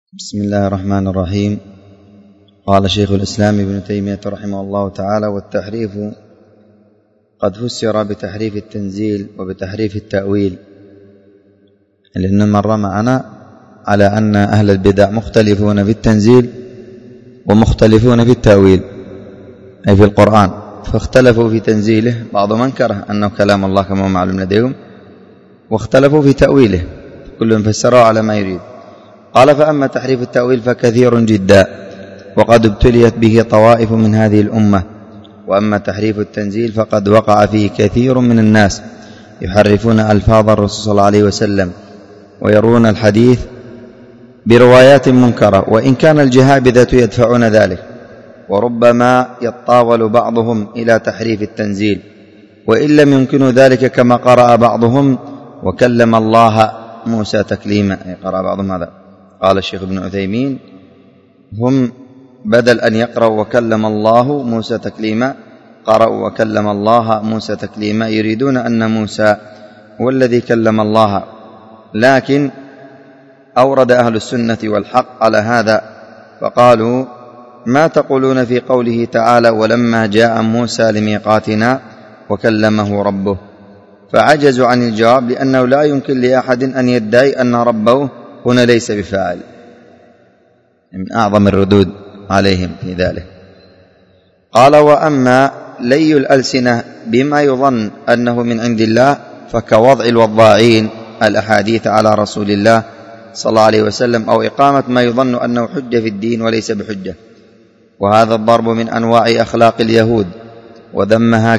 بسم الله الرحمن الرحيم. قال شيخ الإسلام ابن تيمية رحمه الله تعالى: والتحريف قد فسر بتحريف التنزيل وبتحريف التأويل، لأن مر معنا على أن أهل البدع مختلفون في التنزيل ومختلفون في التأويل، أي في القرآن، فاختلفوا في تنزيله، بعض من كره أنه كلام الله كما هو معلوم لديهم، واختلفوا في تأويله، كل فسره على ما يريد. قال: فأما تحريف التأويل فكثير جدا، وقد ابتليت به طوائف من هذه الأمة. وأما تحريف التنزيل فقد وقع فيه كثير من الناس، يحرفون ألفاظ الرسول صلى الله عليه وسلم، ويرون الحديث بروايات منكرة، وإن كان الجهابذة يدفعون ذلك، وربما يتطاول بعضهم إلى تحريف التنزيل، وإن لم يمكنوا ذلك كما قرأ بعضهم: وكلم الله موسى تكليما، أي قرأ بعضهم هذا. قال الشيخ ابن عثيمين: هم بدل أن يقرأوا وكلم الله موسى تكليما قرأوا وكلم الله موسى تكليما، يريدون أن موسى هو الذي كلم الله. لكن أورد أهل السنة والحق على هذا فقالوا: ما تقولون في قوله تعالى: ولما جاء موسى لميقاتنا وكلمه ربه؟ فعجزوا عن الجواب، لأنه لا يمكن لأحد أن يدعي أن ربه هنا ليس بفاعل، من أعظم الردود عليهم في ذلك. قال: وأما لي الألسنة بما يظن أنه من عند الله فكوضع الوضاعين الأحاديث على رسول الله صلى الله عليه وسلم، أو إقامة ما يظن أنه حجة في الدين وليس بحجة، وهذا الضرب من أنواع أخلاق اليهود، وذمها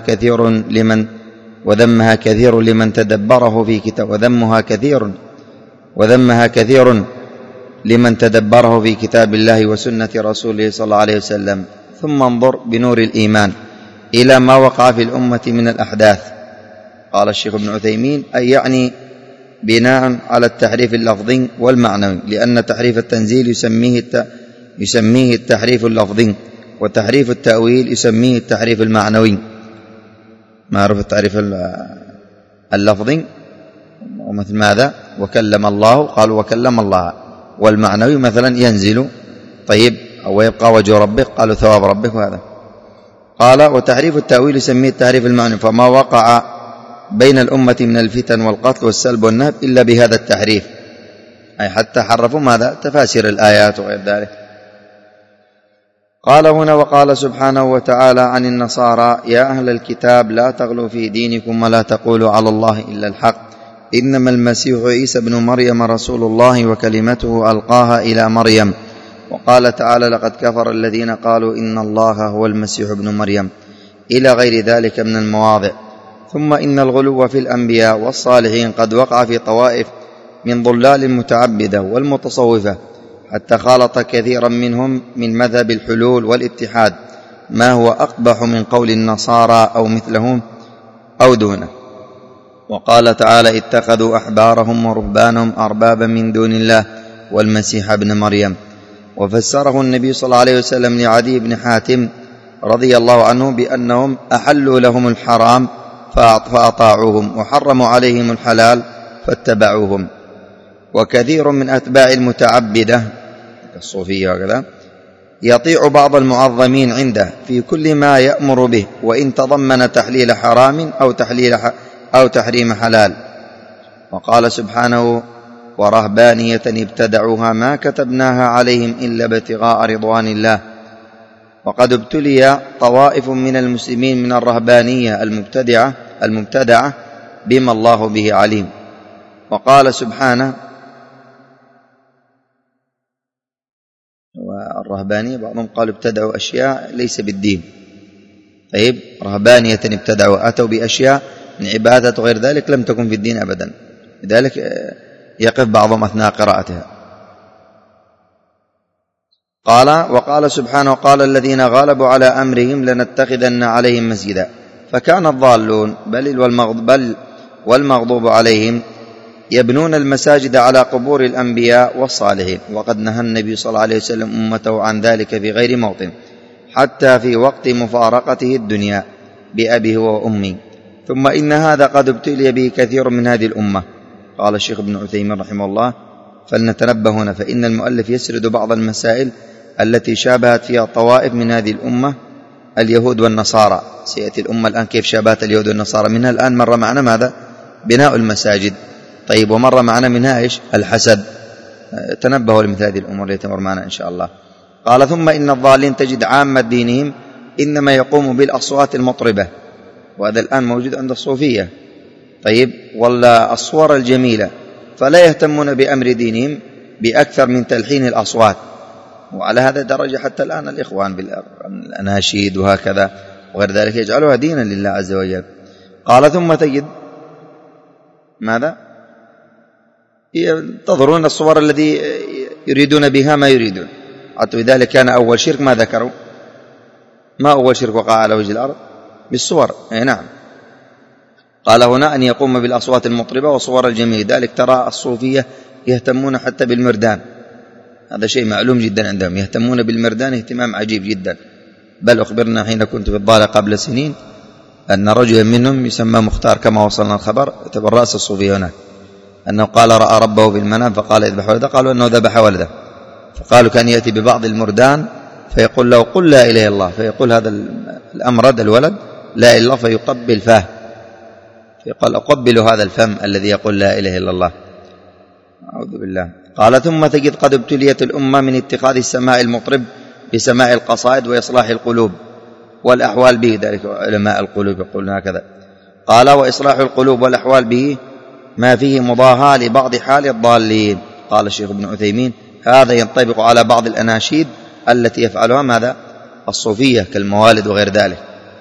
كثير لمن تدبره في كتاب وذمها كثير لمن تدبره في كتاب الله وسنة رسوله صلى الله عليه وسلم. ثم انظر بنور الإيمان إلى ما وقع في الأمة من الأحداث. قال الشيخ ابن عثيمين: أي يعني بناء على التحريف اللفظي والمعنوي، لأن تحريف التنزيل يسميه التحريف اللفظي، وتحريف التأويل يسميه التحريف المعنوي. معروف التعريف اللفظي ومثل ماذا؟ وكلم الله، قالوا وكلم الله. والمعنوي مثلا ينزل، طيب، أو يبقى وجه ربك، قالوا ثواب ربك، وهذا. قال: وتحريف التأويل يسميه التحريف المعنوي، فما وقع بين الأمة من الفتن والقتل والسلب والنهب إلا بهذا التحريف، أي حتى حرفوا ماذا؟ تفاسير الآيات وغير ذلك. قال هنا: وقال سبحانه وتعالى عن النصارى: يا أهل الكتاب لا تغلوا في دينكم ولا تقولوا على الله إلا الحق، إنما المسيح عيسى ابن مريم رسول الله وكلمته ألقاها إلى مريم. وقال تعالى: لقد كفر الذين قالوا إن الله هو المسيح ابن مريم، إلى غير ذلك من المواضع. ثم إن الغلو في الأنبياء والصالحين قد وقع في طوائف من ضلال المتعبدة والمتصوفة، حتى خالط كثيرا منهم من مذهب الحلول والاتحاد ما هو أقبح من قول النصارى أو مثلهم أو دونه. وقال تعالى: اتخذوا أحبارهم ورهبانهم أربابا من دون الله والمسيح ابن مريم. وفسره النبي صلى الله عليه وسلم لعدي بن حاتم رضي الله عنه بأنهم أحلوا لهم الحرام فأطاعوهم، وحرموا عليهم الحلال فاتبعوهم. وكثير من أتباع المتعبدة الصوفية وكذا يطيع بعض المعظمين عنده في كل ما يأمر به، وإن تضمن تحليل حرام أو تحريم حلال. وقال سبحانه: ورهبانية ابتدعوها ما كتبناها عليهم إلا ابتغاء رضوان الله. وقد ابتلي طوائف من المسلمين من الرهبانية المبتدعة بما الله به عليم. وقال سبحانه: والرهبانية بعضهم قالوا ابتدعوا أشياء ليس بالدين. طيب، رهبانية ابتدعوا، أتوا بأشياء من عبادة وغير ذلك لم تكن في الدين أبدا، لذلك يقف بعضهم أثناء قراءتها. وقال سبحانه: وقال الذين غلبوا على أمرهم لنتخذن عليهم مسجدا. فكان الضالون بل والمغضوب عليهم يبنون المساجد على قبور الأنبياء والصالحين، وقد نهى النبي صلى الله عليه وسلم أمته عن ذلك في غير موطن، حتى في وقت مفارقته الدنيا بأبيه وأمه. ثم إن هذا قد ابتلي به كثير من هذه الأمة. قال الشيخ ابن عثيمين رحمه الله: فلنتنبه هنا، فإن المؤلف يسرد بعض المسائل التي شابهت فيها طوائف من هذه الأمة اليهود والنصارى. سيأتي الأمة الآن كيف شابهت اليهود والنصارى. منها الآن مر معنا ماذا؟ بناء المساجد. طيب، ومر معنا منها إيش؟ الحسد. تنبهوا لمثل هذه الأمور التي تمر معنا إن شاء الله. قال: ثم إن الضالين تجد عامة دينهم إنما يقوم بالأصوات المطربة، وهذا الآن موجود عند الصوفية. طيب، ولا الصور الجميلة، فلا يهتمون بأمر دينهم بأكثر من تلحين الأصوات. وعلى هذا درجة حتى الآن الإخوان بالأناشيد وهكذا وغير ذلك يجعلها دينا لله عز وجل. قال: ثم تجد ماذا؟ ينتظرون الصور الذي يريدون بها ما يريدون. حتى لذلك كان أول شرك ما ذكروا، ما أول شرك وقع على وجه الأرض؟ بالصور. نعم. قال هنا: أن يقوم بالأصوات المطربة والصور الجميلة. ذلك ترى الصوفية يهتمون حتى بالمردان، هذا شيء معلوم جدا عندهم، يهتمون بالمردان اهتمام عجيب جدا. بل أخبرنا حين كنت في الضالة قبل سنين أن رجلا منهم يسمى مختار كما وصلنا الخبر، يعتبر رأس الصوفية هناك، أنه قال رأى ربه بالمنام فقال اذبح ولده، قالوا أنه ذبح ولده، فقالوا كان يأتي ببعض المردان فيقول له قل لا إله إلا الله، فيقول هذا الأمرد الولد لا إله إلا الله، فيقبل فاه، فيقول أقبل هذا الفم الذي يقول لا إله إلا الله. أعوذ بالله. قال: ثم تجد قد ابتليت الأمة من اتخاذ السماء المطرب بسماء القصائد وإصلاح القلوب والأحوال به. ذلك علماء القلوب يقولون هكذا. قال: وإصلاح القلوب والأحوال به ما فيه مضاهاة لبعض حال الضالين. قال الشيخ ابن عثيمين: هذا ينطبق على بعض الأناشيد التي يفعلها ماذا؟ الصوفية كالموالد وغير ذلك.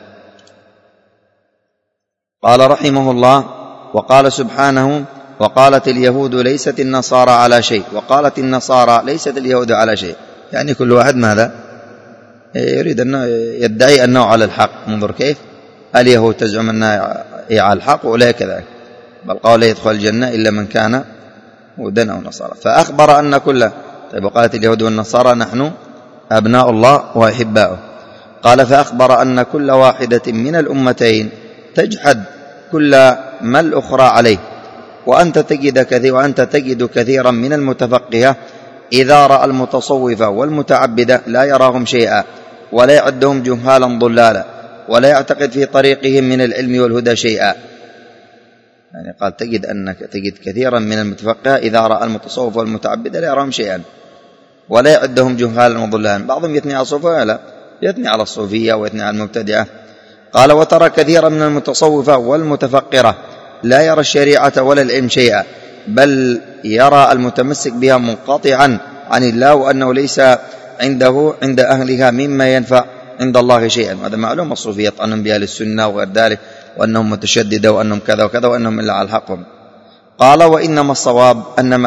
قال رحمه الله: وقال سبحانه: وقالت اليهود ليست النصارى على شيء، وقالت النصارى ليست اليهود على شيء. يعني كل واحد ماذا؟ يريد أن يدعي أنه على الحق. انظر كيف اليهود تزعم أنها على الحق وأولئك كذلك، بل قال لا يدخل الجنة إلا من كان هودا أو نصارى. فأخبر أن كل طيب، وقالت اليهود والنصارى نحن أبناء الله وأحباؤه. قال: فأخبر أن كل واحدة من الأمتين تجحد كل ما الأخرى عليه. وأنت تجد كثيرا من المتفقهة إذا رأى المتصوفة والمتعبدة لا يراهم شيئا، ولا يعدهم جهالا ضلالا، ولا يعتقد في طريقهم من العلم والهدى شيئا. يعني قال تجد كثيرا من المتفقهة إذا رأى المتصوفة والمتعبدة لا يراهم شيئا، ولا يعدهم جهالا وضلالا. بعضهم يثني على الصوفية، لا يثني على الصوفية ويثني على المبتدعة. قال: وترى كثيرا من المتصوفة والمتفقرة لا يرى الشريعة ولا العلم شيئا، بل يرى المتمسك بها منقطعا عن الله، وأنه ليس عنده عند أهلها مما ينفع عند الله شيئا. وهذا معلوم، الصوفية يطعنون بأهل السنة وغير ذلك، وأنهم متشددة وأنهم كذا وكذا وأنهم إلا على الحق. قال: وإنما الصواب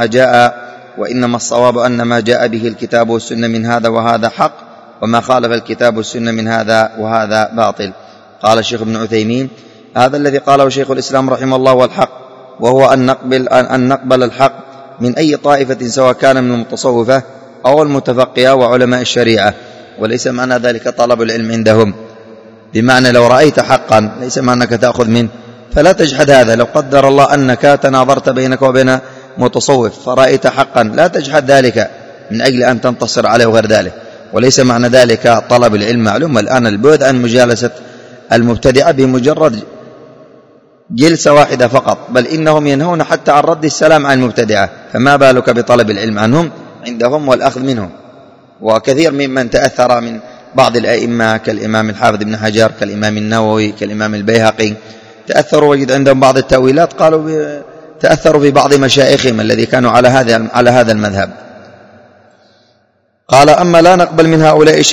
أن ما جاء به الكتاب والسنة من هذا وهذا حق، وما خالف الكتاب والسنة من هذا وهذا باطل. قال الشيخ ابن عثيمين: هذا الذي قاله شيخ الإسلام رحمه الله والحق، وهو أن نقبل الحق من أي طائفة، سواء كان من المتصوفة أو المتفقهة وعلماء الشريعة. وليس معنى ذلك طلب العلم عندهم، بمعنى لو رأيت حقا ليس معنى أنك تأخذ منه، فلا تجحد هذا. لو قدر الله أنك تناظرت بينك وبين متصوف فرأيت حقا، لا تجحد ذلك من أجل أن تنتصر عليه وغير ذلك. وليس معنى ذلك طلب العلم. معلوم الآن البعد عن مجالسة المبتدعة بمجرد جلسة واحدة فقط، بل إنهم ينهون حتى عن رد السلام عن المبتدعة، فما بالك بطلب العلم عنهم عندهم والأخذ منهم. وكثير ممن تأثر من بعض الأئمة كالإمام الحافظ بن حجر، كالإمام النووي، كالإمام البيهقي، تأثروا وجد عندهم بعض التأويلات، قالوا تأثروا ببعض مشايخهم الذي كانوا على هذا المذهب. قال: أما لا نقبل من هؤلاء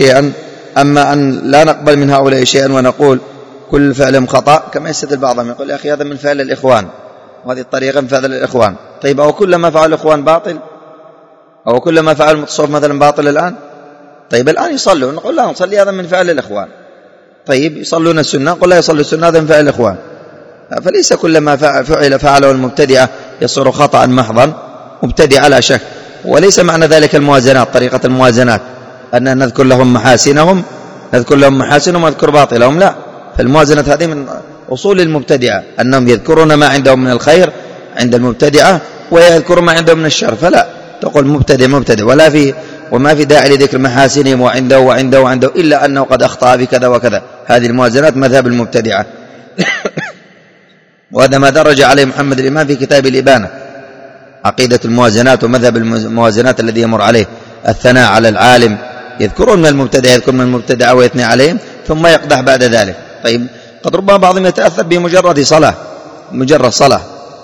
شيئا، ونقول كل فعلهم خطأ، كما يستدل بعضهم يقول: يا أخي هذا من فعل الإخوان، وهذه الطريقة من فعل الإخوان. طيب، أو كل ما فعل الإخوان باطل؟ أو كل ما فعل المتصوف مثلا باطل الآن؟ طيب، الآن يصلون، نقول لا نصلي، هذا من فعل الإخوان. طيب، يصلون السنة، نقول لا يصلي السنة، هذا من فعل الإخوان. فليس كل ما فعله المبتدعة يصير خطأ محضا، مبتدع لا شك. وليس معنى ذلك الموازنات، طريقة الموازنات أن نذكر لهم محاسنهم ونذكر باطلهم، لا. فالموازنة هذه من أصول المبتدعة، أنهم يذكرون ما عندهم من الخير عند المبتدعة ويذكرون ما عندهم من الشر، فلا تقول مبتدع وما في داعي لذكر محاسنهم وعنده إلا أنه قد أخطأ بكذا وكذا. هذه الموازنات مذهب المبتدعة. وهذا ما درج عليه محمد الإمام في كتاب الإبانة، عقيدة الموازنات ومذهب الموازنات الذي يمر عليه الثناء على العالم، يذكر من المبتدع ويثني عليهم ثم يقدح بعد ذلك. طيب قد ربما بعضهم يتأثر بمجرد صلاة.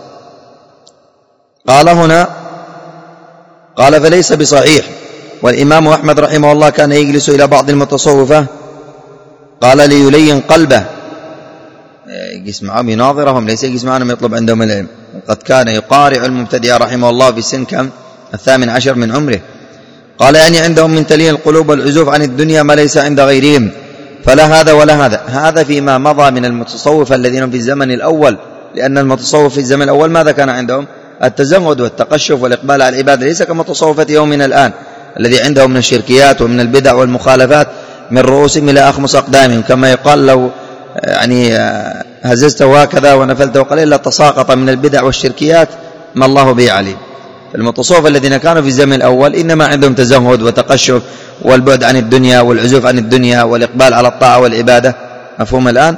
قال هنا قال فليس بصحيح. والإمام أحمد رحمه الله كان يجلس إلى بعض المتصوفة قال ليلين قلبه، يجلس معهم يناظرهم، ليس يجلس معهم يطلب عندهم العلم. وقد كان يقارع المبتدع رحمه الله في سن كم 18 من عمره. قال يعني عندهم من تلين القلوب والعزوف عن الدنيا ما ليس عند غيرهم، فلا هذا ولا هذا. هذا فيما مضى من المتصوفة الذين في الزمن الأول، لأن المتصوف في الزمن الأول ماذا كان عندهم؟ التزمد والتقشف والإقبال على العبادة، ليس كمتصوفة يومنا الآن الذي عندهم من الشركيات ومن البدع والمخالفات من رؤوسهم إلى أخمص أقدامهم، كما يقال لو يعني هززته هكذا ونفلته قليلا تساقط من البدع والشركيات ما الله به عليم. المتصوفة الذين كانوا في الزمن الأول إنما عندهم تزهد وتقشف والبعد عن الدنيا والعزوف عن الدنيا والإقبال على الطاعة والعبادة. مفهوم الآن؟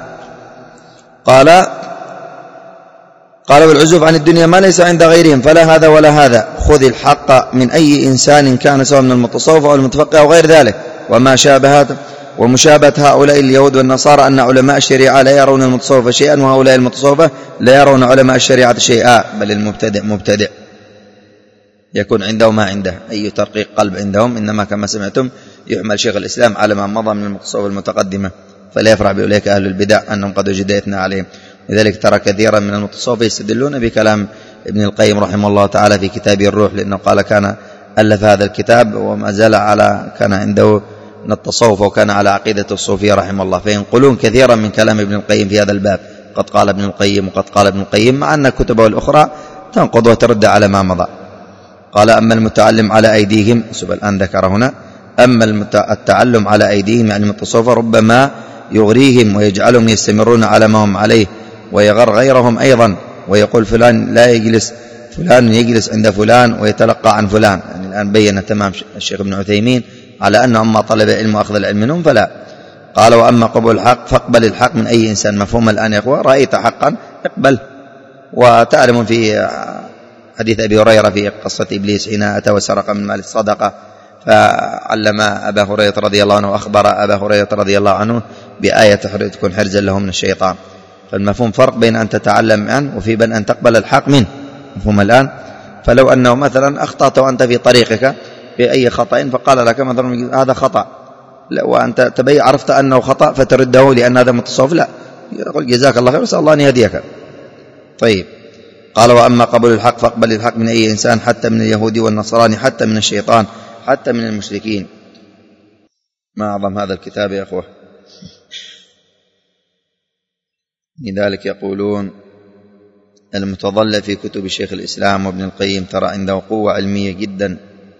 قال والعزوف عن الدنيا ما ليس عند غيرهم، فلا هذا ولا هذا. خذ الحق من أي إنسان كان، سواء من المتصوف أو المتفقه أو غير ذلك. ومشابهة هؤلاء اليهود والنصارى أن علماء الشريعة لا يرون المتصوف شيئا، وهؤلاء المتصوفة لا يرون علماء الشريعة شيئا. بل المبتدع مبتدع يكون عنده ما عنده، أي ترقيق قلب عندهم، إنما كما سمعتم يحمل شيخ الإسلام على ما مضى من المتصوف المتقدمة، فلا يفرح بأولئك أهل البدع أنهم قد وجد يثنى عليهم. لذلك ترى كثيرا من المتصوفة يستدلون بكلام ابن القيم رحمه الله تعالى في كتابه الروح، لأنه قال كان ألف هذا الكتاب وما زال كان عنده من التصوف وكان على عقيدة الصوفية رحمه الله، فينقلون كثيرا من كلام ابن القيم في هذا الباب. قد قال ابن القيم وقد قال ابن القيم، مع أن كتبه الأخرى تنقض وترد على ما مضى. قال أما المتعلم على أيديهم، الآن ذكر هنا أما التعلم على أيديهم يعني المتصوفة ربما يغريهم ويجعلهم يستمرون على ما هم عليه ويغر غيرهم أيضا، ويقول فلان يجلس عند فلان ويتلقى عن فلان. يعني الآن بين تمام الشيخ ابن عثيمين على أنه أما طلب العلم وأخذ العلم منهم فلا. قال وأما قبول الحق فاقبل الحق من أي إنسان. مفهوم الآن يا أخوة؟ رأيت حقا اقبل. وتعلم في حديث أبي هريرة في قصة إبليس حين أتى وسرق من مال الصدقة، فعلم أبا هريرة رضي الله عنه وأخبر أبا هريرة رضي الله عنه بآية تكون حرزا له من الشيطان. فالمفهوم فرق بين أن تتعلم عنه وفي بين أن تقبل الحق منه. مفهوم الآن؟ فلو أنه مثلا أخطأت وأنت في طريقك بأي خطأ فقال لك مثلا هذا خطأ، وأنت عرفت أنه خطأ فترده لأن هذا متصوف، لا، يقول جزاك الله خير وسأل الله أن يهديك. طيب قال وأما قبول الحق فاقبل الحق من أي إنسان، حتى من اليهودي والنصراني، حتى من الشيطان، حتى من المشركين. ما أعظم هذا الكتاب يا أخوة. لذلك يقولون المتظلل في كتب شيخ الإسلام وابن القيم ترى عنده قوة علمية جدا.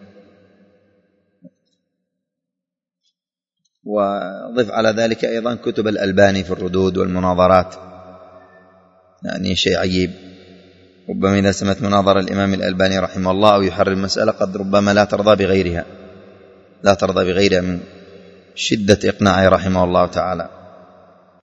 وضف على ذلك أيضا كتب الألباني في الردود والمناظرات، يعني شيء عجيب. ربما إذا سمعت مناظرة الإمام الألباني رحمه الله أو يحرر المسألة قد ربما لا ترضى بغيرها من شدة إقناعه رحمه الله تعالى.